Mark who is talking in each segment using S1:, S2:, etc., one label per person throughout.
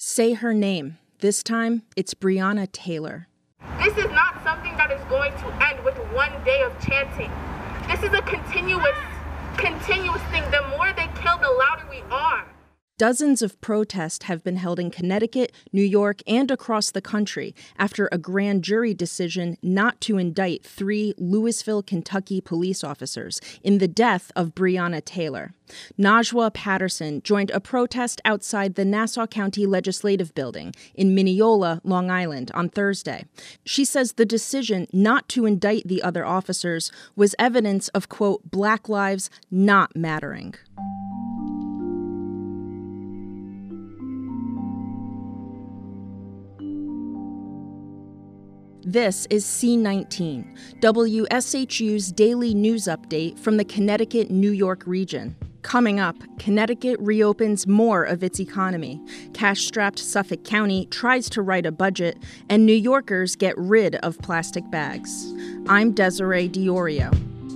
S1: Say her name. This time, it's Breonna Taylor.
S2: This is not something that is going to end with one day of chanting. This is a continuous thing. The more they kill, the louder we are.
S1: Dozens of protests have been held in Connecticut, New York, and across the country after a grand jury decision not to indict 3 Louisville, Kentucky police officers in the death of Breonna Taylor. Najwa Patterson joined a protest outside the Nassau County Legislative Building in Mineola, Long Island, on Thursday. She says the decision not to indict the other officers was evidence of, quote, Black lives not mattering. This is C19, WSHU's daily news update from the Connecticut-New York region. Coming up, Connecticut reopens more of its economy. Cash-strapped Suffolk County tries to write a budget, and New Yorkers get rid of plastic bags. I'm Desiree Diorio.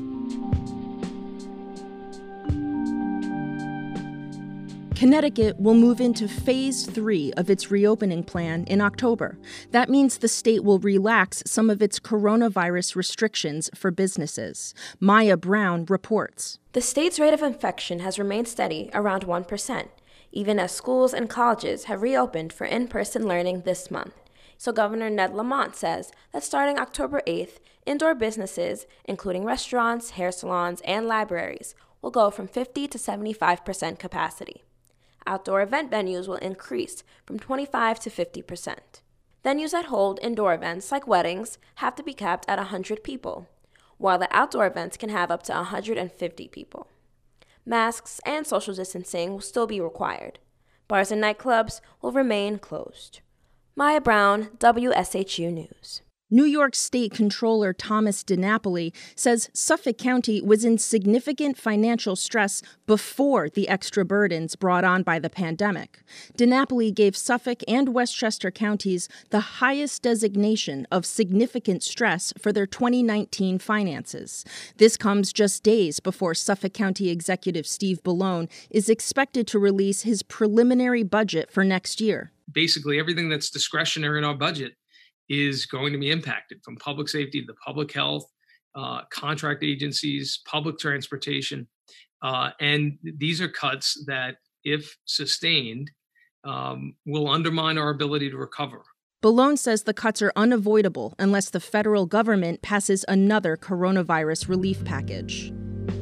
S1: Connecticut will move into Phase 3 of its reopening plan in October. That means the state will relax some of its coronavirus restrictions for businesses. Maya Brown reports.
S3: The state's rate of infection has remained steady around 1%, even as schools and colleges have reopened for in-person learning this month. So Governor Ned Lamont says that starting October 8th, indoor businesses, including restaurants, hair salons, and libraries, will go from 50 to 75% capacity. Outdoor event venues will increase from 25 to 50%. Venues that hold indoor events like weddings have to be capped at 100 people, while the outdoor events can have up to 150 people. Masks and social distancing will still be required. Bars and nightclubs will remain closed. Maya Brown, WSHU News.
S1: New York State Comptroller Thomas DiNapoli says Suffolk County was in significant financial stress before the extra burdens brought on by the pandemic. DiNapoli gave Suffolk and Westchester counties the highest designation of significant stress for their 2019 finances. This comes just days before Suffolk County Executive Steve Bellone is expected to release his preliminary budget for next year.
S4: Basically, everything that's discretionary in our budget is going to be impacted, from public safety to public health, contract agencies, public transportation. And these are cuts that, if sustained, will undermine our ability to recover.
S1: Bellone says the cuts are unavoidable unless the federal government passes another coronavirus relief package.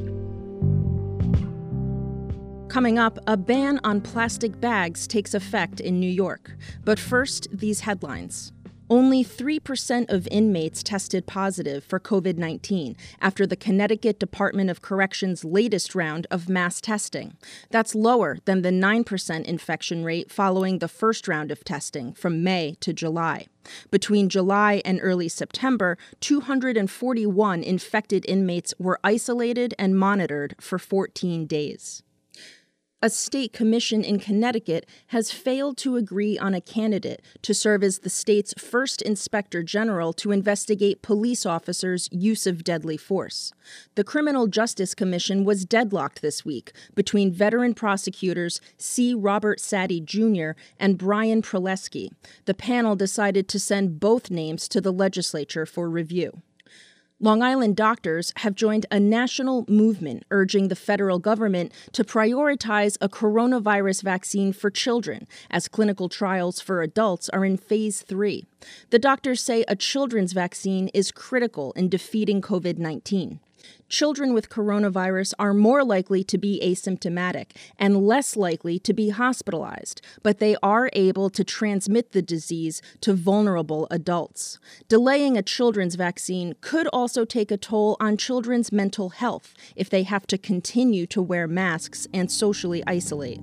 S1: Coming up, a ban on plastic bags takes effect in New York. But first, these headlines. Only 3% of inmates tested positive for COVID-19 after the Connecticut Department of Corrections' latest round of mass testing. That's lower than the 9% infection rate following the first round of testing from May to July. Between July and early September, 241 infected inmates were isolated and monitored for 14 days. A state commission in Connecticut has failed to agree on a candidate to serve as the state's first inspector general to investigate police officers' use of deadly force. The Criminal Justice Commission was deadlocked this week between veteran prosecutors C. Robert Sadie Jr. and Brian Prolesky. The panel decided to send both names to the legislature for review. Long Island doctors have joined a national movement urging the federal government to prioritize a coronavirus vaccine for children, as clinical trials for adults are in Phase 3. The doctors say a children's vaccine is critical in defeating COVID-19. Children with coronavirus are more likely to be asymptomatic and less likely to be hospitalized, but they are able to transmit the disease to vulnerable adults. Delaying a children's vaccine could also take a toll on children's mental health if they have to continue to wear masks and socially isolate.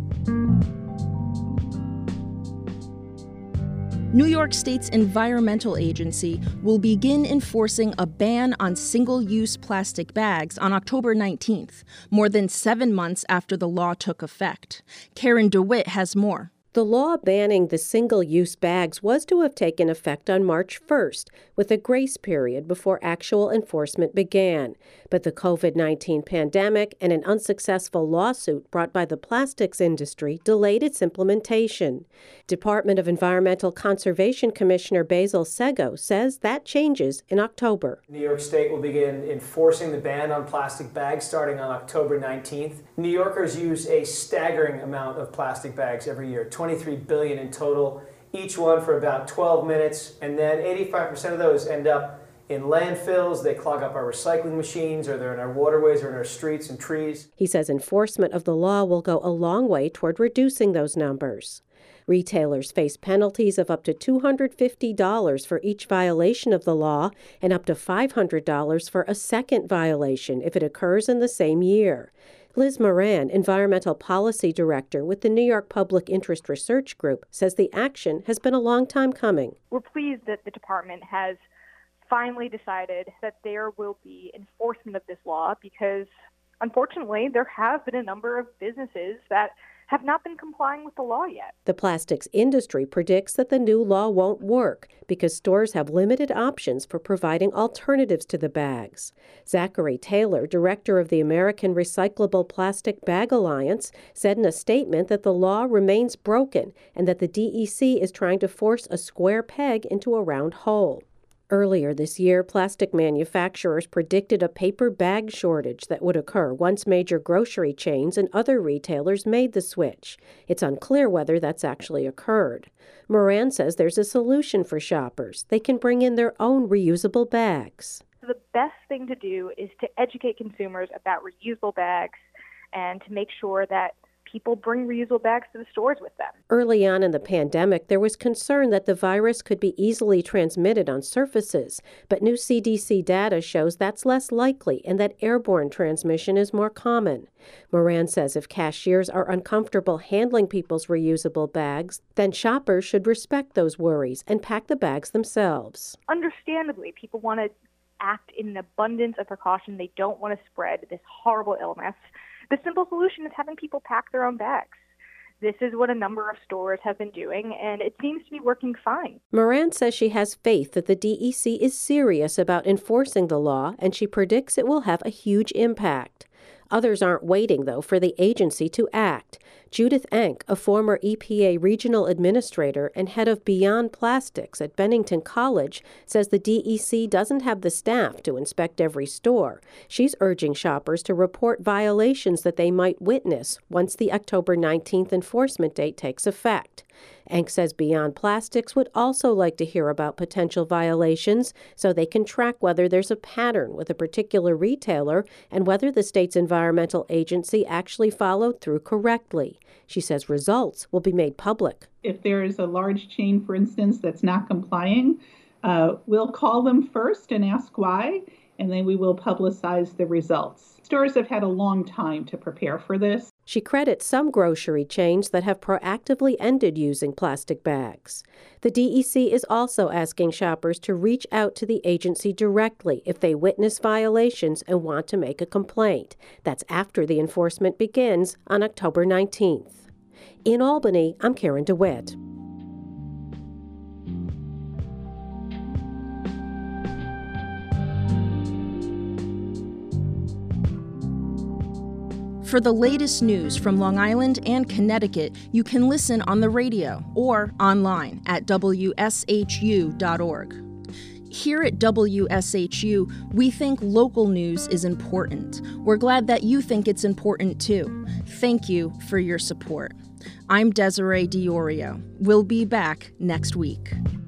S1: New York State's Environmental Agency will begin enforcing a ban on single-use plastic bags on October 19th, more than 7 months after the law took effect. Karen DeWitt has more.
S5: The law banning the single-use bags was to have taken effect on March 1st, with a grace period before actual enforcement began. But the COVID-19 pandemic and an unsuccessful lawsuit brought by the plastics industry delayed its implementation. Department of Environmental Conservation Commissioner Basil Sego says that changes in October.
S6: New York State will begin enforcing the ban on plastic bags starting on October 19th. New Yorkers use a staggering amount of plastic bags every year, 23 billion in total, each one for about 12 minutes, and then 85% of those end up in landfills. They clog up our recycling machines, or they're in our waterways or in our streets and trees.
S5: He says enforcement of the law will go a long way toward reducing those numbers. Retailers face penalties of up to $250 for each violation of the law and up to $500 for a second violation if it occurs in the same year. Liz Moran, Environmental Policy Director with the New York Public Interest Research Group, says the action has been a long time coming.
S7: We're pleased that the department has finally decided that there will be enforcement of this law because, unfortunately, there have been a number of businesses that have not been complying with the law yet.
S5: The plastics industry predicts that the new law won't work because stores have limited options for providing alternatives to the bags. Zachary Taylor, director of the American Recyclable Plastic Bag Alliance, said in a statement that the law remains broken and that the DEC is trying to force a square peg into a round hole. Earlier this year, plastic manufacturers predicted a paper bag shortage that would occur once major grocery chains and other retailers made the switch. It's unclear whether that's actually occurred. Moran says there's a solution for shoppers. They can bring in their own reusable bags.
S7: The best thing to do is to educate consumers about reusable bags and to make sure that people bring reusable bags to the stores with them.
S5: Early on in the pandemic, there was concern that the virus could be easily transmitted on surfaces, but new CDC data shows that's less likely and that airborne transmission is more common. Moran says if cashiers are uncomfortable handling people's reusable bags, then shoppers should respect those worries and pack the bags themselves.
S7: Understandably, people want to act in an abundance of precaution. They don't want to spread this horrible illness. The simple solution is having people pack their own bags. This is what a number of stores have been doing, and it seems to be working fine.
S5: Moran says she has faith that the DEC is serious about enforcing the law, and she predicts it will have a huge impact. Others aren't waiting, though, for the agency to act. Judith Enck, a former EPA regional administrator and head of Beyond Plastics at Bennington College, says the DEC doesn't have the staff to inspect every store. She's urging shoppers to report violations that they might witness once the October 19th enforcement date takes effect. Enck says Beyond Plastics would also like to hear about potential violations so they can track whether there's a pattern with a particular retailer and whether the state's environmental agency actually followed through correctly. She says results will be made public.
S8: If there is a large chain, for instance, that's not complying, we'll call them first and ask why, and then we will publicize the results. Stores have had a long time to prepare for this.
S5: She credits some grocery chains that have proactively ended using plastic bags. The DEC is also asking shoppers to reach out to the agency directly if they witness violations and want to make a complaint. That's after the enforcement begins on October 19th. In Albany, I'm Karen DeWitt.
S1: For the latest news from Long Island and Connecticut, you can listen on the radio or online at WSHU.org. Here at WSHU, we think local news is important. We're glad that you think it's important too. Thank you for your support. I'm Desiree Diorio. We'll be back next week.